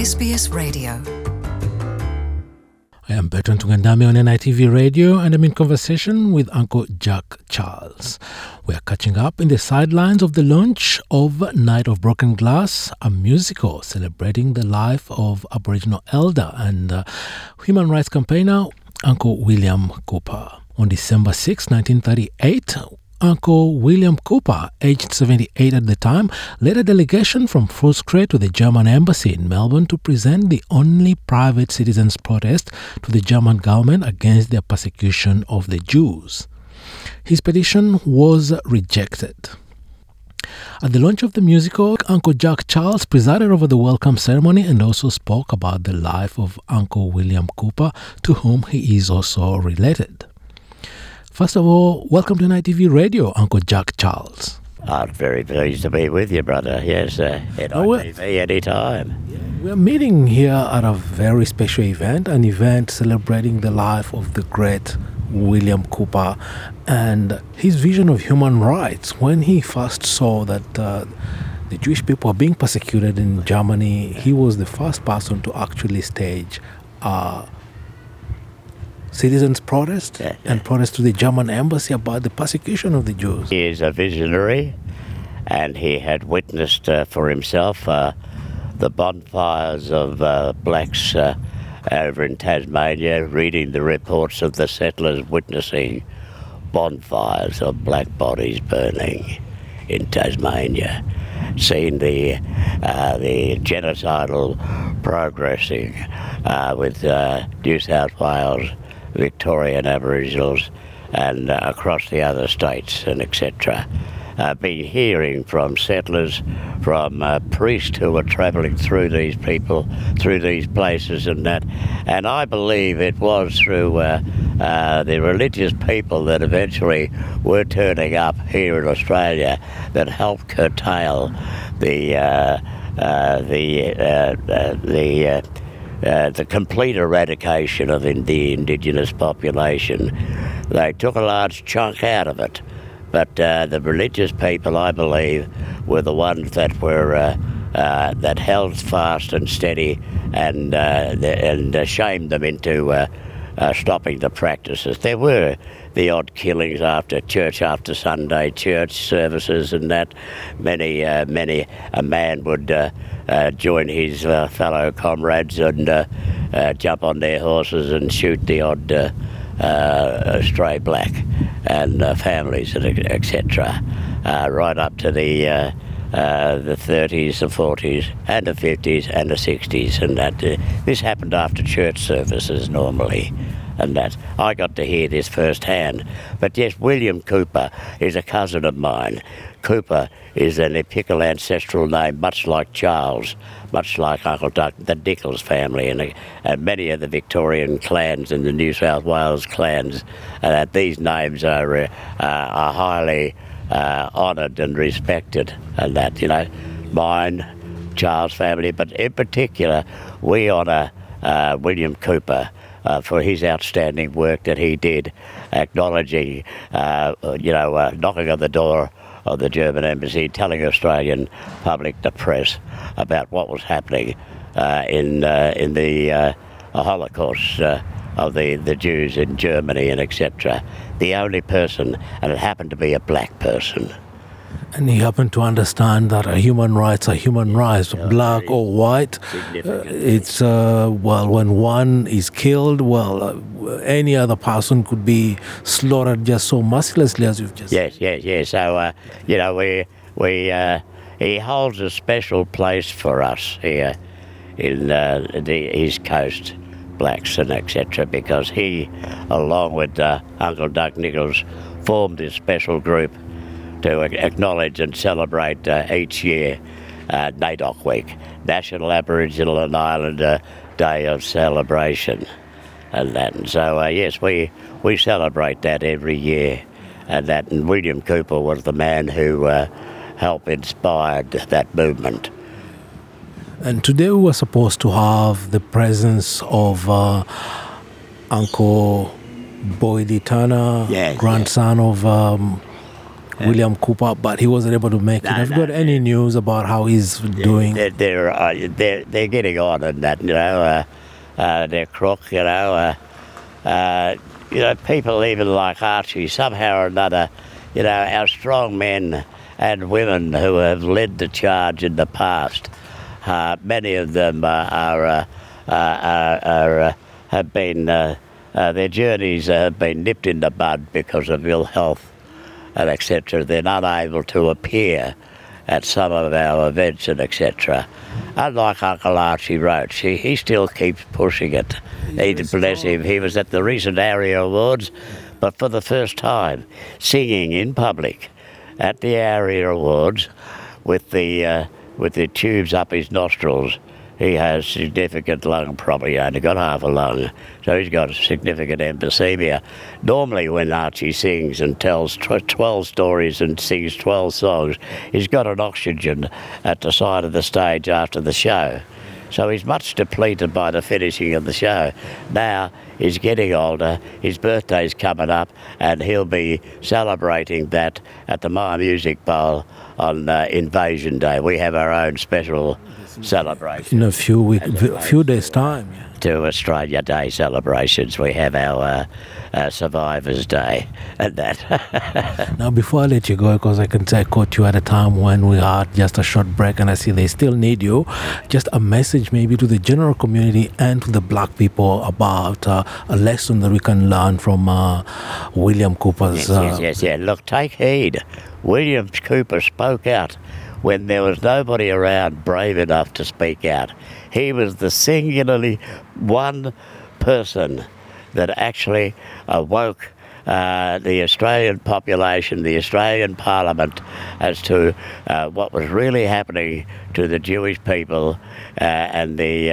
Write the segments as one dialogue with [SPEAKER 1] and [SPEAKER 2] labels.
[SPEAKER 1] SBS Radio.
[SPEAKER 2] I am Bertrand Tungandame on NITV Radio, and I'm in conversation with Uncle Jack Charles. We are catching up in the sidelines of the launch of Night of Broken Glass, a musical celebrating the life of Aboriginal elder and human rights campaigner Uncle William Cooper. On December 6, 1938, Uncle William Cooper, aged 78 at the time, led a delegation from Footscray to the German embassy in Melbourne to present the only private citizens' protest to the German government against their persecution of the Jews. His petition was rejected. At the launch of the musical, Uncle Jack Charles presided over the welcome ceremony and also spoke about the life of Uncle William Cooper, to whom he is also related. First of all, welcome to NITV Radio, Uncle Jack Charles.
[SPEAKER 3] I'm very pleased to be with you, brother. Yes, at NITV any time.
[SPEAKER 2] We're meeting here at a very special event, an event celebrating the life of the great William Cooper and his vision of human rights. When he first saw that the Jewish people are being persecuted in Germany, he was the first person to actually stage citizens' protest and protest to the German embassy about the persecution of the Jews.
[SPEAKER 3] He is a visionary, and he had witnessed for himself the bonfires of blacks over in Tasmania, reading the reports of the settlers, witnessing bonfires of black bodies burning in Tasmania, seeing the genocidal progressing with New South Wales, Victorian Aboriginals, and across the other states and etc. Been hearing from settlers, from priests who were travelling through these people, through these places and that. And I believe it was through the religious people that eventually were turning up here in Australia that helped curtail the complete eradication of the indigenous population. They took a large chunk out of it, but the religious people, I believe, were the ones that were that held fast and steady and shamed them into stopping the practices. There were the odd killings after Sunday church services and that. Many a man would join his fellow comrades and jump on their horses and shoot the odd stray black and families, etc. Right up to the 30s, the 40s, and the 50s, and the 60s, and that. This happened after church services normally, and that. I got to hear this firsthand. But yes, William Cooper is a cousin of mine. Cooper is an epical ancestral name, much like Charles, much like Uncle Duck, the Nichols family, and many of the Victorian clans and the New South Wales clans. These names are highly honoured and respected, and that, you know, mine, Charles family, but in particular, we honour William Cooper for his outstanding work that he did, acknowledging, knocking on the door of the German embassy, telling Australian public, the press, about what was happening in the Holocaust of the Jews in Germany and etc. The only person, and it happened to be a black person.
[SPEAKER 2] And he happened to understand that human rights are human rights, black or white. It's, when one is killed, any other person could be slaughtered just so mercilessly as you've just said.
[SPEAKER 3] Yes. So, he holds a special place for us here in the East Coast, blacks and etc., because he, along with Uncle Duck Nichols, formed this special group to acknowledge and celebrate each year NAIDOC Week, National Aboriginal and Islander Day of Celebration. And that. And so, yes, we celebrate that every year. And William Cooper was the man who helped inspired that movement.
[SPEAKER 2] And today we were supposed to have the presence of Uncle Boydie Turner, grandson of William Cooper, but he wasn't able to make it. Have you got any news about how he's doing?
[SPEAKER 3] They're getting on in that, they're crook, people even like Archie, somehow or another, our strong men and women who have led the charge in the past, many of them have been, their journeys have been nipped in the bud because of ill health and etc. They're not able to appear at some of our events and etc. Unlike Uncle Archie Roach, he still keeps pushing it. Bless him. He was at the recent ARIA Awards, but for the first time, singing in public at the ARIA Awards with the tubes up his nostrils. He has significant lung problem. He only got half a lung, so he's got significant emphysema. Normally when Archie sings and tells 12 stories and sings 12 songs, he's got an oxygen at the side of the stage after the show. So he's much depleted by the finishing of the show. Now he's getting older, his birthday's coming up, and he'll be celebrating that at the My Music Bowl on Invasion Day. We have our own special celebration.
[SPEAKER 2] In a few days' time. Yeah.
[SPEAKER 3] To Australia Day celebrations, we have our Survivors Day and that.
[SPEAKER 2] Now, before I let you go, because I can say I caught you at a time when we had just a short break and I see they still need you, just a message maybe to the general community and to the black people about a lesson that we can learn from William Cooper's...
[SPEAKER 3] Yes. Look, take heed. William Cooper spoke out when there was nobody around brave enough to speak out. He was the singularly one person that actually awoke the Australian population, the Australian Parliament, as to what was really happening to the Jewish people and the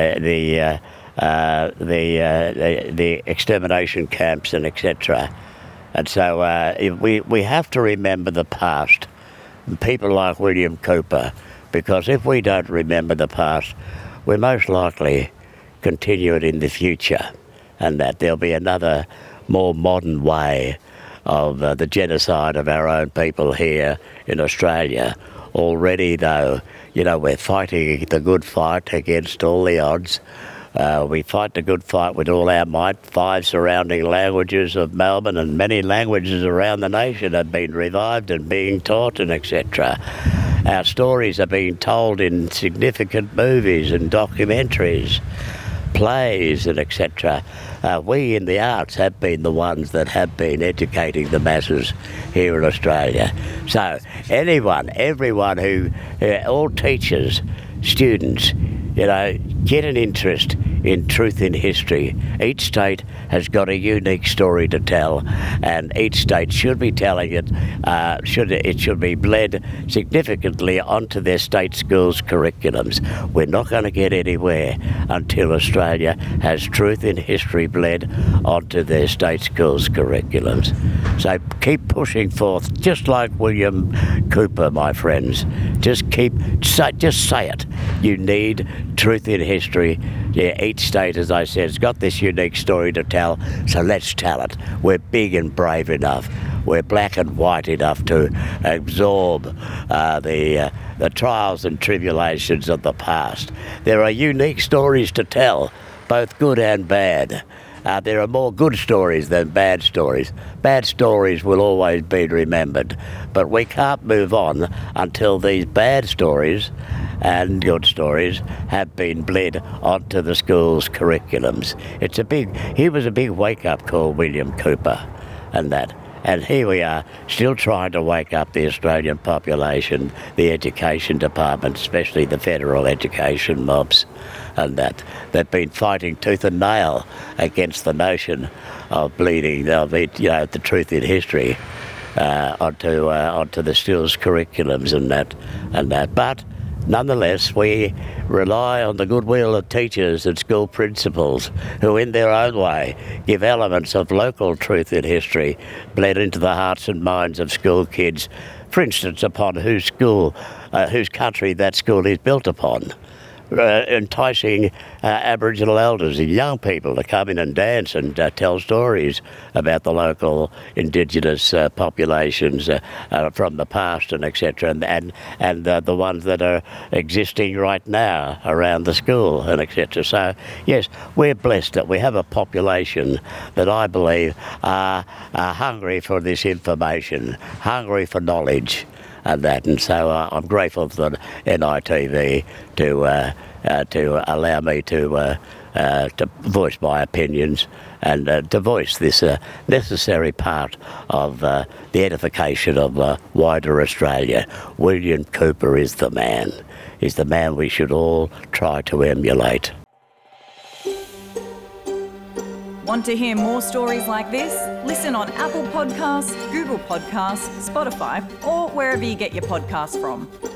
[SPEAKER 3] extermination camps and etc. And so we have to remember the past. People like William Cooper, because if we don't remember the past, we'll most likely continue it in the future, and that there'll be another more modern way of the genocide of our own people here in Australia. Already, though, we're fighting the good fight against all the odds. We fight the good fight with all our might. 5 surrounding languages of Melbourne and many languages around the nation have been revived and being taught and etc. Our stories are being told in significant movies and documentaries, plays and etc. We in the arts have been the ones that have been educating the masses here in Australia. So everyone who, all teachers, students, get an interest in truth in history. Each state has got a unique story to tell, and each state should be telling it. It should be bled significantly onto their state schools' curriculums. We're not going to get anywhere until Australia has truth in history bled onto their state schools' curriculums. So keep pushing forth, just like William Cooper, my friends. Just say it. You need truth in history. Yeah, each state, as I said, has got this unique story to tell, so let's tell it. We're big and brave enough. We're black and white enough to absorb the trials and tribulations of the past. There are unique stories to tell, both good and bad. There are more good stories than bad stories. Bad stories will always be remembered, but we can't move on until these bad stories and good stories have been bled onto the school's curriculums. He was a big wake-up call, William Cooper, and that. And here we are, still trying to wake up the Australian population, the education department, especially the federal education mobs, and that. They've been fighting tooth and nail against the notion of bleeding, the truth in history onto the schools' curriculums and that. But nonetheless, we rely on the goodwill of teachers and school principals who, in their own way, give elements of local truth in history bled into the hearts and minds of school kids, for instance, upon whose country that school is built upon. enticing Aboriginal elders and young people to come in and dance and tell stories about the local Indigenous populations from the past and etc. and the ones that are existing right now around the school and etc. So yes, we're blessed that we have a population that I believe are hungry for this information, hungry for knowledge and that. And so I'm grateful for the NITV to allow me to voice my opinions and to voice this necessary part of the edification of wider Australia. William Cooper is the man. He's the man we should all try to emulate.
[SPEAKER 1] Want to hear more stories like this? Listen on Apple Podcasts, Google Podcasts, Spotify, or wherever you get your podcasts from.